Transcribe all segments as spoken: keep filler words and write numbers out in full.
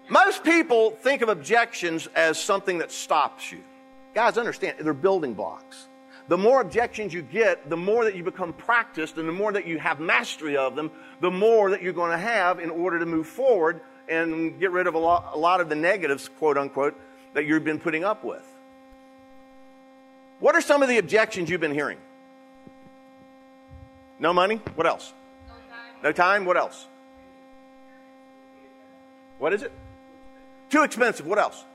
Most people think of objections as something that stops you. Guys, understand, they're building blocks. The more objections you get, the more that you become practiced, and the more that you have mastery of them, the more that you're going to have in order to move forward and get rid of a lot, a lot of the negatives, quote unquote, that you've been putting up with. What are some of the objections you've been hearing? No money? What else? No time. No time? What else? What is it? Too expensive. What else?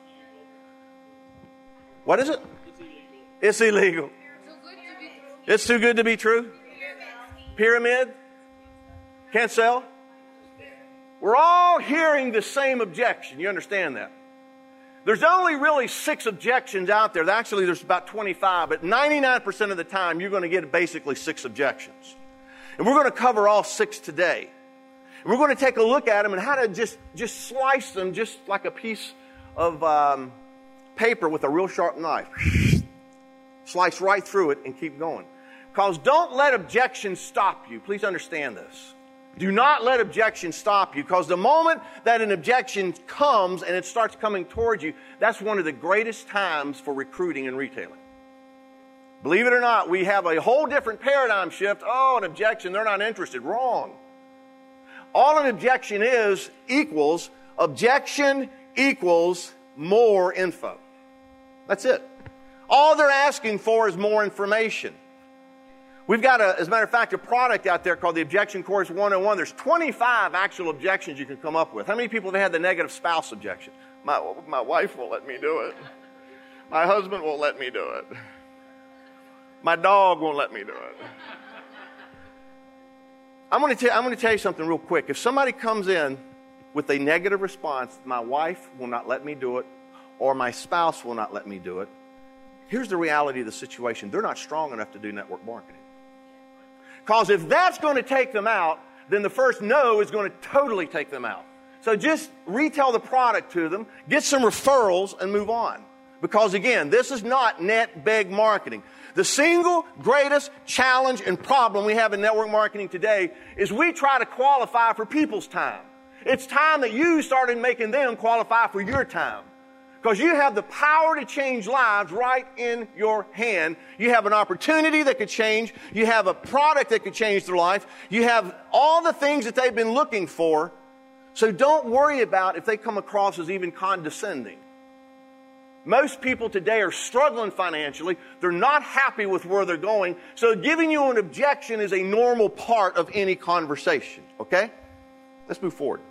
What is it? It's illegal. It's too good to be true. Pyramid. Can't sell. We're all hearing the same objection. You understand that? There's only really six objections out there. Actually, there's about twenty-five, but ninety-nine percent of the time, you're going to get basically six objections. And we're going to cover all six today. And we're going to take a look at them and how to just, just slice them just like a piece of um, paper with a real sharp knife. Slice right through it and keep going. Because don't let objections stop you. Please understand this. Do not let objections stop you, because the moment that an objection comes and it starts coming towards you, that's one of the greatest times for recruiting and retailing. Believe it or not, we have a whole different paradigm shift. Oh, an objection, they're not interested. Wrong. All an objection is equals, objection equals more info. That's it. All they're asking for is more information. We've got, a, as a matter of fact, a product out there called the Objection Course one oh one. There's twenty-five actual objections you can come up with. How many people have had the negative spouse objection? My, my wife won't let me do it. My husband won't let me do it. My dog won't let me do it. I'm going to tell, I'm going to tell you something real quick. If somebody comes in with a negative response, my wife will not let me do it, or my spouse will not let me do it, here's the reality of the situation. They're not strong enough to do network marketing. Because if that's going to take them out, then the first no is going to totally take them out. So just retail the product to them, get some referrals, and move on. Because again, this is not net beg marketing. The single greatest challenge and problem we have in network marketing today is we try to qualify for people's time. It's time that you started making them qualify for your time. Because you have the power to change lives right in your hand. You have an opportunity that could change. You have a product that could change their life. You have all the things that they've been looking for. So don't worry about if they come across as even condescending. Most people today are struggling financially. They're not happy with where they're going. So giving you an objection is a normal part of any conversation. Okay? Let's move forward.